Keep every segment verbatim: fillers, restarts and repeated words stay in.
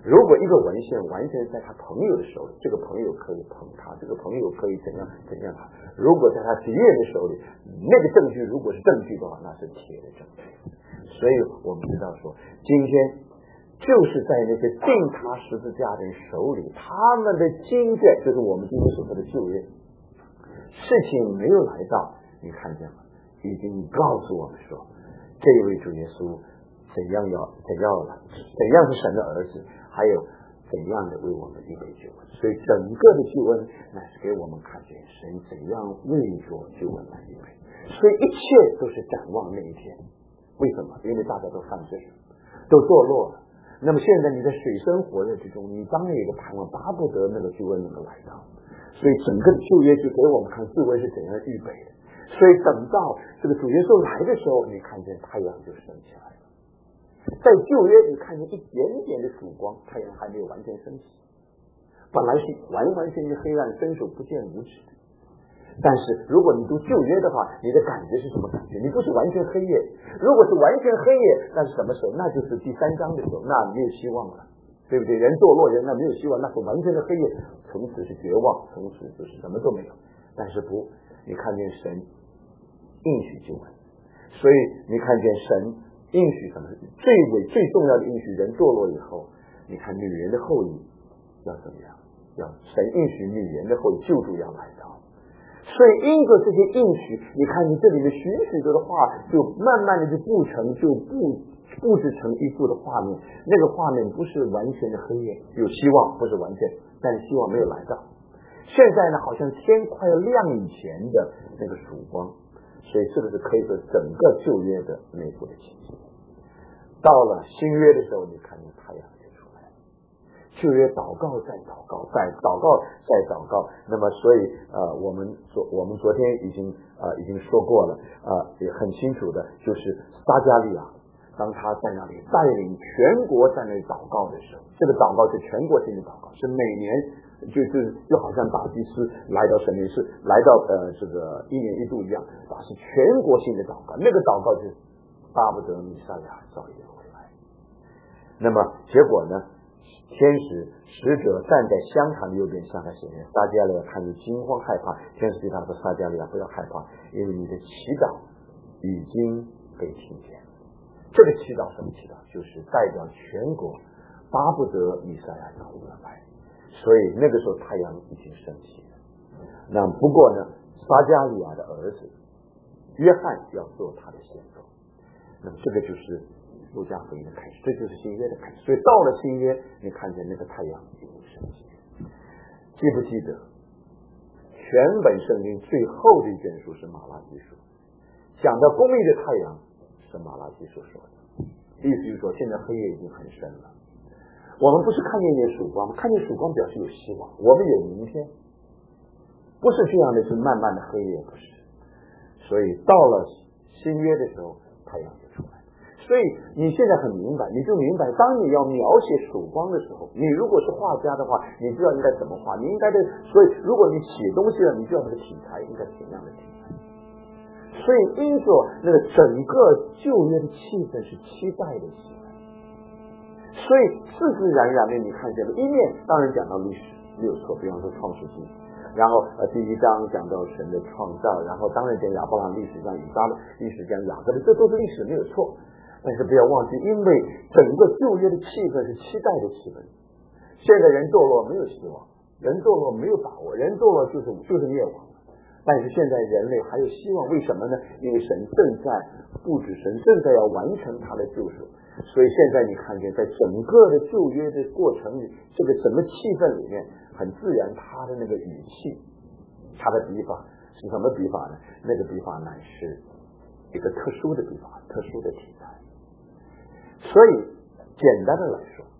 如果一个文献完全在他朋友的手里，这个朋友可以捧他，这个朋友可以怎样怎样他。如果在他敌人的手里，那个证据如果是证据的话，那是铁的证据。所以我们知道说，今天就是在那些钉他十字架的人手里，他们的经卷就是我们今天所说的旧约，事情没有来到，你看见吗？已经告诉我们说，这位主耶稣怎样要怎样来，怎样是神的儿子，还有怎样的为我们预备救恩。所以整个的救恩乃是给我们看见神怎样为着救恩来预备。所以一切都是展望那一天。为什么？因为大家都犯罪了，都堕落了。那么现在你在水深火热之中，你当然有一个盼望，巴不得那个救恩能够来到。所以整个的旧约就给我们看救恩是怎样预备的。所以等到这个主耶稣来的时候，你看见太阳就升起来了。在旧约你看见一点点的曙光，太阳还没有完全升起，本来是完完全全黑暗，伸手不见五指。但是如果你读旧约的话，你的感觉是什么感觉？你不是完全黑夜。如果是完全黑夜，那是什么时候？那就是第三章的时候，那没有希望了，对不对？人堕落人那没有希望，那是完全的黑夜，从此是绝望，从此就是什么都没有。但是不，你看见神应许救恩，所以你看见神应许什么？最为最重要的应许，人堕落以后，你看女人的后裔要怎么样？要神应许女人的后裔救助要来到。所以因着这些应许，你看你这里面许许多的话就慢慢的就布成，就布布置成一幅的画面。那个画面不是完全的黑夜，有希望，不是完全，但是希望没有来到。现在呢，好像天快要亮以前的那个曙光，所以这个是可以说整个旧约的内部的情形。到了新约的时候，你看见太阳就出来了。旧约祷告再祷告再祷告再祷告，那么所以呃我们昨我们昨天已经呃已经说过了，呃也很清楚的，就是撒迦利亚当他在那里带领全国在那里祷告的时候，这个祷告是全国性的祷告，是每年就就就好像大祭司来到神面是来到呃这个一年一度一样，啊是全国性的祷告，那个祷告是巴不得弥赛亚早一点回来。那么结果呢？天使使者站在香坛右边向他显现，撒迦利亚看见惊慌害怕，天使对他说：撒迦利亚不要害怕，因为你的祈祷已经被听见。这个祈祷什么祈祷？就是代表全国巴不得弥赛亚早日来。所以那个时候太阳已经升起了。那不过呢，撒迦利亚的儿子约翰要做他的先锋。那么这个就是路加福音的开始，这就是新约的开始。所以到了新约，你看见那个太阳已经升起。记不记得全本圣经最后的一卷书是马拉基书，讲到公义的太阳是马拉基书说的，意思就是说现在黑夜已经很深了。我们不是看见一点曙光，看见曙光表示有希望，我们有明天，不是这样的，是慢慢的黑夜，不是。所以到了新约的时候，太阳就出来。所以你现在很明白，你就明白，当你要描写曙光的时候，你如果是画家的话，你知道应该怎么画，你应该的。所以如果你写东西了，你知道这个题材应该是怎样的题材。所以因着那个整个旧约的气氛是期待的气氛，所以自自然然的你看见了一面，当然讲到历史没有错，比方说创世纪，然后呃第一章讲到神的创造，然后当然讲亚伯拉罕历史，讲以撒的历史，讲雅各的，这都是历史没有错。但是不要忘记，因为整个旧约的气氛是期待的气氛。现在人堕落没有希望，人堕落没有把握，人堕落就是就是灭亡。但是现在人类还有希望，为什么呢？因为神正在布置，神正在要完成他的救赎。所以现在你看见在整个的旧约的过程里，这个整个气氛里面，很自然他的那个语气，他的笔法是什么笔法呢？那个笔法乃是一个特殊的笔法，特殊的题材。所以简单的来说，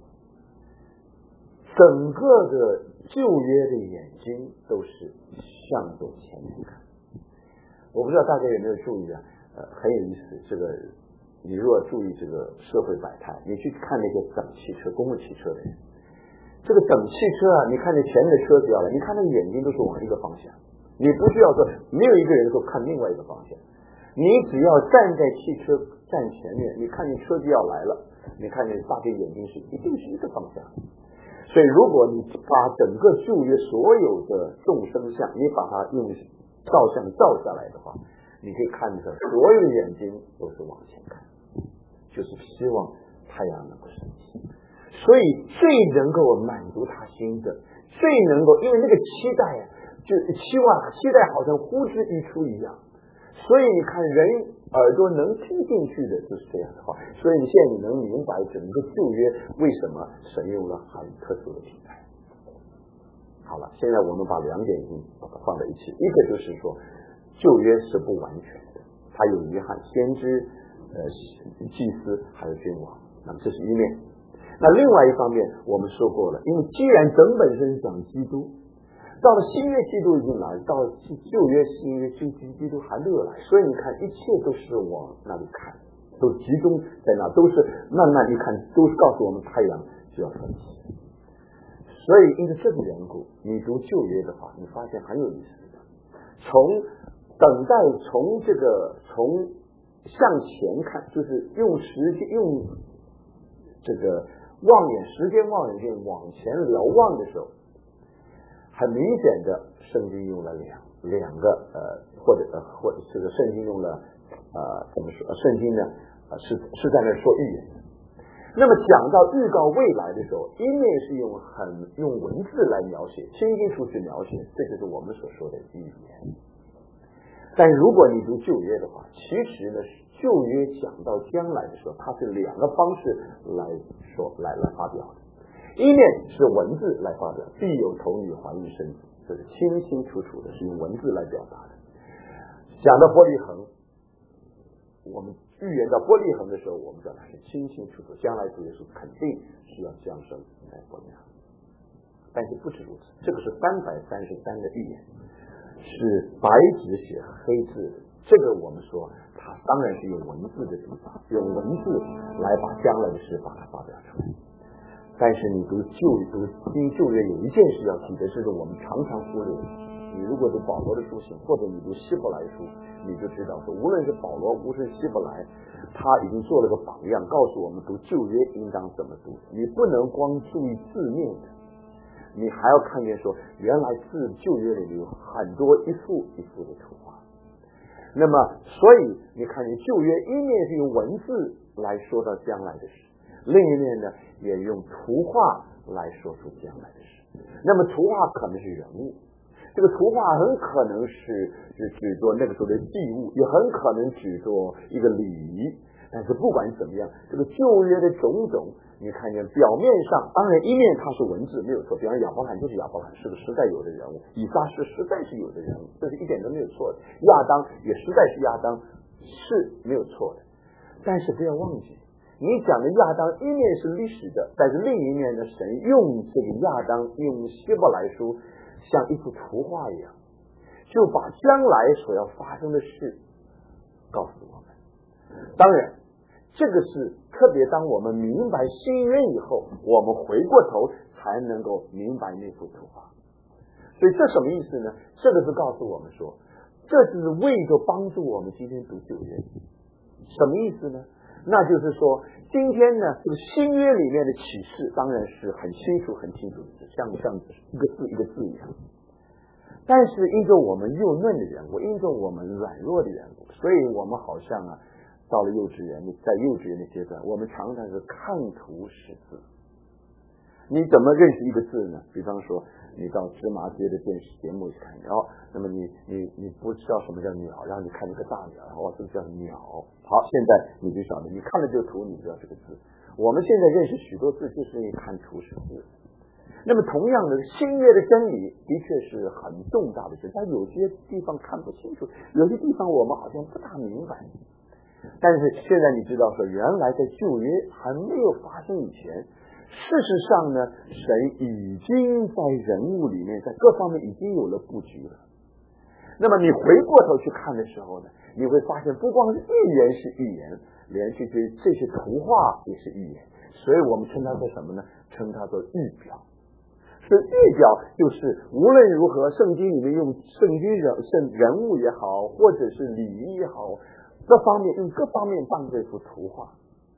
整个的旧约的眼睛都是向着前面看。我不知道大家有没有注意啊？呃，很有意思。这个你若注意这个社会百态，你去看那些等汽车、公共汽车的人，这个等汽车啊，你看那前面的车子要来，你看那个眼睛都是往一个方向，你不需要说没有一个人说看另外一个方向，你只要站在汽车站前面，你看见车子要来了， 你看见大家眼睛是一定是一个方向。所以如果你把整个旧约所有的众生相，你把它用照相照下来的话，你可以看到所有的眼睛都是往前看，就是希望太阳能够升起。所以最能够满足他心的，最能够，因为那个期待啊，就期望期待好像呼之欲出一样。所以你看人耳朵能听进去的就是这样的话，所以你现在你能明白整个旧约为什么神用了很特殊的题材。好了，现在我们把两点已经放在一起，一个就是说旧约是不完全的，它有遗憾，先知、呃祭司还有君王，那么这是一面。那另外一方面我们说过了，因为既然整本是讲基督，到了新约基督已经来，到了旧约新约基基督还没有来，所以你看一切都是往那里看，都集中在那，都是慢慢你看都是告诉我们太阳就要升起。所以因为这个缘故，你读旧约的话，你发现很有意思的，从等待从这个从向前看，就是用时间用这个望远时间望远镜往前瞭望的时候，很明显的圣经用了两两个呃或者呃或者这个圣经用了呃怎么说圣经呢呃是是在那说预言的。那么讲到预告未来的时候，一面是用很用文字来描写，清清楚楚描写，这就是我们所说的预言。但如果你读旧约的话，其实呢旧约讲到将来的时候，它是两个方式来说来来发表的。一面是文字来发表，必有童女怀孕生子，这是清清楚楚的，是用文字来表达的。讲到伯利恒，我们预言到伯利恒的时候，我们讲的是清清楚楚，将来主耶稣肯定是要降生在伯利恒。但是不止如此，这个是三百三十三个预言，是白纸写黑字的。这个我们说，它当然是用文字的笔法，用文字来把将来的事把它发表出来。但是你读旧读新旧约有一件事要记得，这是我们常常忽略的。你如果读保罗的书信，或者你读希伯来书，你就知道说，无论是保罗，无论是希伯来，他已经做了个榜样，告诉我们读旧约应当怎么读。你不能光注意字面的，你还要看见说，原来字旧约里有很多一幅一幅的图画。那么，所以你看见旧约一面是用文字来说到将来的事，另一面呢，也用图画来说出将来的事。那么图画可能是人物，这个图画很可能是是指作那个时候的祭物，也很可能指作一个礼仪。但是不管怎么样，这个旧约的种种，你看见表面上，当然一面它是文字没有错，比方亚伯兰就是亚伯兰，是个实在有的人物；以撒是实在是有的人物，这是一点都没有错的；亚当也实在是亚当，是没有错的。但是不要忘记，你讲的亚当一面是历史的，但是另一面呢，神用这个亚当用希伯来书像一幅图画一样，就把将来所要发生的事告诉我们。当然这个是特别当我们明白新约以后，我们回过头才能够明白那幅图画。所以这什么意思呢？这个是告诉我们说，这是为着帮助我们今天读旧约。什么意思呢？那就是说，今天呢，这个新约里面的启示当然是很清楚、很清楚的，像像一个字一个字一样。但是因着我们幼嫩的缘故，因着我们软弱的缘故，所以我们好像啊，到了幼稚园，在幼稚园的阶段，我们常常是看图识字。你怎么认识一个字呢？比方说，你到芝麻街的电视节目去看，然后，那么你你你不知道什么叫鸟，然后你看一个大鸟，然后这个叫鸟。好，现在你就晓得，你看了这个图，你知道这个字。我们现在认识许多字，就是因为看图识字。那么同样的，新约的真理的确是很重大的事，但有些地方看不清楚，有些地方我们好像不大明白。但是现在你知道说，原来在旧约还没有发生以前，事实上呢，神已经在人物里面，在各方面已经有了布局了。那么你回过头去看的时候呢，你会发现不光是预言是预言，连这些这些图画也是预言。所以我们称它做什么呢？称它做预表。所以预表就是无论如何，圣经里面用圣经人圣人物也好，或者是礼仪也好，各方面用各方面当这幅图画。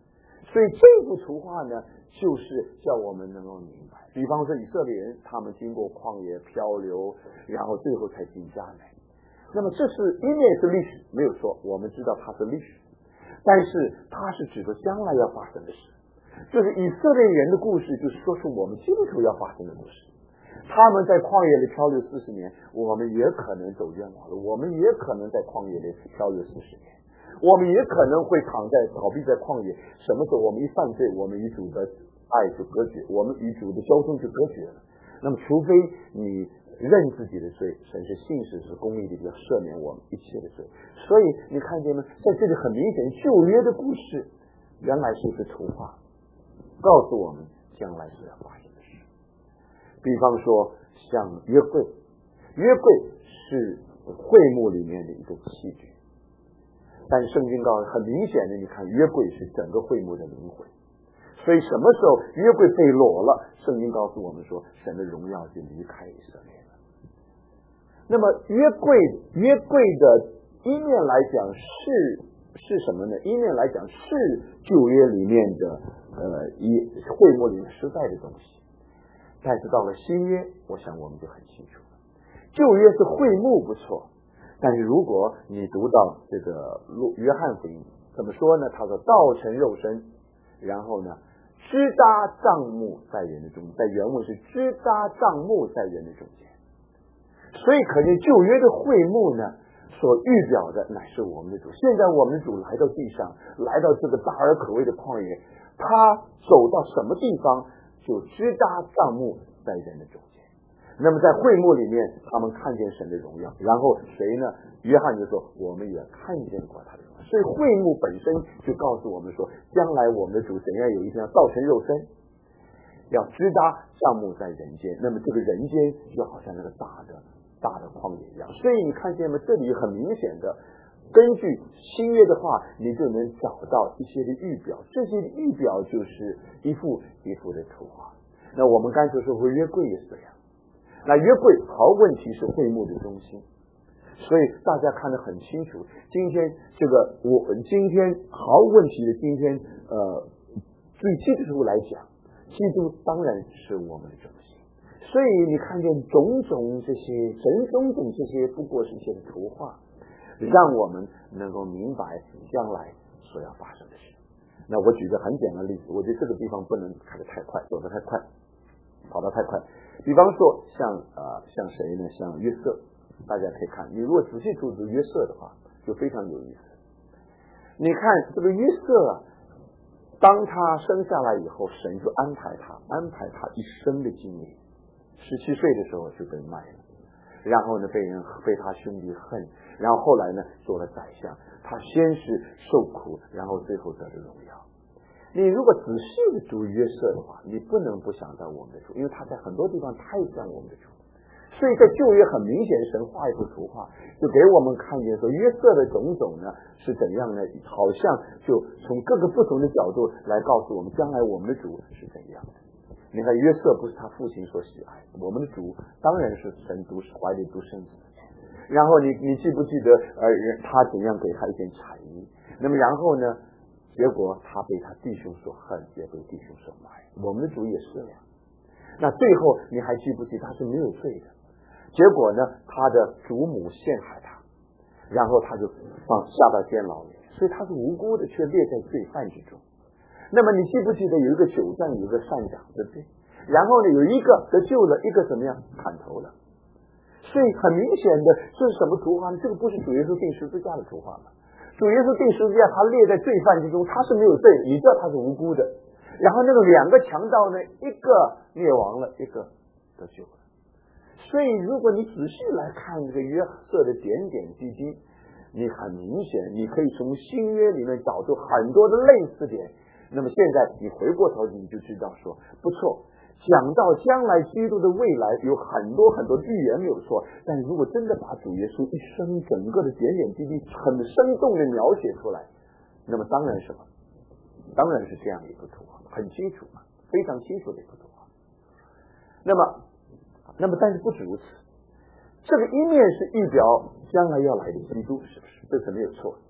所以这幅图画呢，就是叫我们能够明白。比方说以色列人，他们经过旷野漂流，然后最后才进迦南。那么这是一面是历史，没有错，我们知道它是历史，但是它是指着将来要发生的事。就是以色列人的故事，就是说出我们基督徒要发生的故事。他们在旷野里漂流四十年，我们也可能走冤枉路，我们也可能在旷野里漂流四十年，我们也可能会躺在倒闭在旷野。什么时候我们一犯罪，我们与主的爱就隔绝，我们与主的交通就隔绝了。那么除非你认自己的罪，神是信实是公义的，要赦免我们一切的罪。所以你看见吗？在这里很明显，旧约的故事原来是一个图画，告诉我们将来是要发生的事。比方说像约柜，约柜是会幕里面的一个器具，但圣经告诉很明显的，你看约柜是整个会幕的灵魂。所以什么时候约柜被裸了，圣经告诉我们说神的荣耀就离开以色列了。那么约柜约柜的一面来讲是是什么呢？一面来讲是旧约里面的呃一会幕里面实在的东西，但是到了新约，我想我们就很清楚了。旧约是会幕不错，但是如果你读到这个约翰福音怎么说呢？他说道成肉身，然后呢支搭帐幕在人的中间，在原文是支搭帐幕在人的中间。所以可见旧约的会幕呢，所预表的乃是我们的主。现在我们的主来到地上，来到这个大而可畏的旷野，他走到什么地方就支搭帐幕在人的中间。那么在会幕里面，他们看见神的荣耀，然后谁呢？约翰就说我们也看见过他的荣耀。所以会幕本身就告诉我们说，将来我们的主神要有一天要道成肉身，要支搭帐幕在人间。那么这个人间就好像那个大的大的旷野一样。所以你看见吗？这里很明显的，根据新约的话，你就能找到一些的预表，这些预表就是一幅一幅的图画。那我们刚才说约柜也是这样，那约柜毫问题是会幕的中心，所以大家看得很清楚。今天这个我今天毫问题的今天呃，对基督徒来讲，基督当然是我们的中心。所以你看见种种这些种种种这些不过是一些的图画，让我们能够明白将来所要发生的事。那我举个很简单的例子，我觉得这个地方不能开得太快，走得太快，跑得太快。比方说像呃像谁呢？像约瑟，大家可以看，你如果仔细读读约瑟的话，就非常有意思。你看这个约瑟啊，当他生下来以后，神就安排他安排他一生的经历。十七岁的时候就被卖了，然后呢被人被他兄弟恨，然后后来呢做了宰相。他先是受苦，然后最后得了荣耀。你如果仔细的读约瑟的话，你不能不想到我们的主，因为他在很多地方太像我们的主。所以在旧约很明显，神画一幅图画，就给我们看见说约瑟的种种呢是怎样呢？好像就从各个不同的角度来告诉我们，将来我们的主是怎样的。你看约瑟不是他父亲所喜爱，我们的主当然是神独怀里独生子。然后你你记不记得呃他怎样给他一件彩衣？那么然后呢，结果他被他弟兄所恨，也被弟兄所卖。我们的主也是这样。那最后你还记不记得他是没有罪的？结果呢，他的祖母陷害他，然后他就放下到监牢里，所以他是无辜的，却列在罪犯之中。那么你记不记得有一个酒战，有一个善长，对不对？然后呢，有一个得救了，一个怎么样砍头了。所以很明显的，这是什么图画呢？这个不是主耶稣钉十字架的图画吗？主耶稣钉十字架，他列在罪犯之中，他是没有罪，你知道他是无辜的。然后那个两个强盗呢，一个灭亡了，一个得救了。所以如果你仔细来看这个约瑟的点点滴滴，你很明显你可以从新约里面找出很多的类似点。那么现在你回过头你就知道说不错，讲到将来基督的未来有很多很多预言没有错，但如果真的把主耶稣一生整个的点点滴滴很生动的描写出来，那么当然什么？当然是这样一幅图画，很清楚嘛，非常清楚的一幅图画。那么那么但是不止如此，这个一面是预表将来要来的基督，是不是？这是没有错。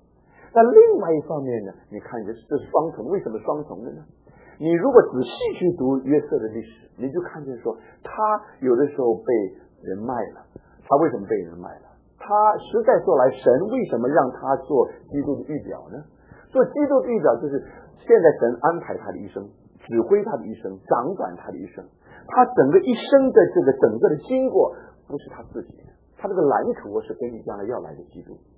但另外一方面呢，你看这这是双重，为什么双重的呢？你如果仔细去读约瑟的历史，你就看见说，他有的时候被人卖了。他为什么被人卖了？他实在说来，神为什么让他做基督的预表呢？做基督的预表就是现在神安排他的一生，指挥他的一生，掌管他的一生。他整个一生的这个整个的经过不是他自己的，他这个蓝图是根据将来要来的基督。